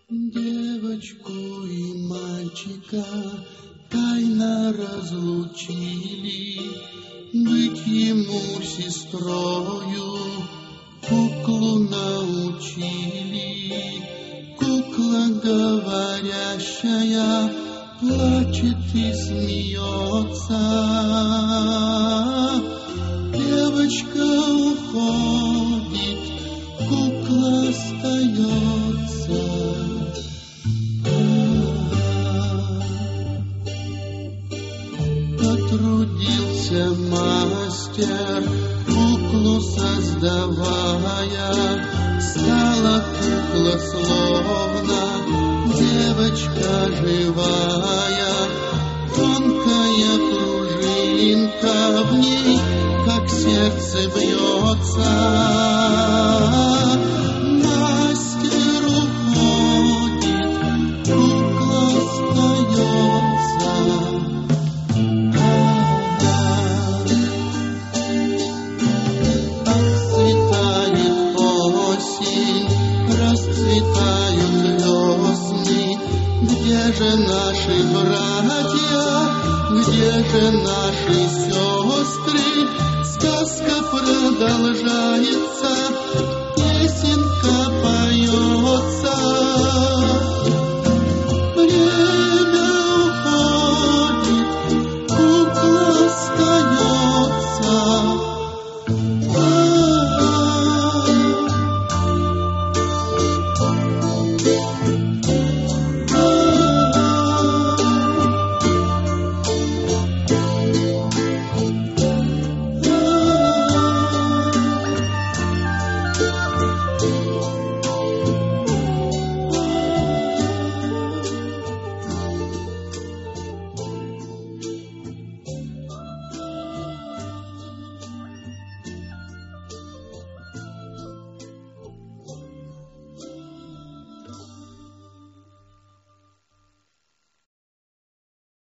Девочку и мальчика тайно разлучили, быть ему сестрою куклу научили. Кукла говорящая плачет и смеется. Девочка уходит, кукла остается. Потрудился мастер, куклу создавая, стала кукла словно девочка живая. Тонкая пружинка в ней, как сердце бьется. Мастер уходит, кукла остается. Расцветает осень, расцветают весны. Где же наши братья, где же наши сестры? Сказка продолжается, песенка поется. Время уходит, кукла остается.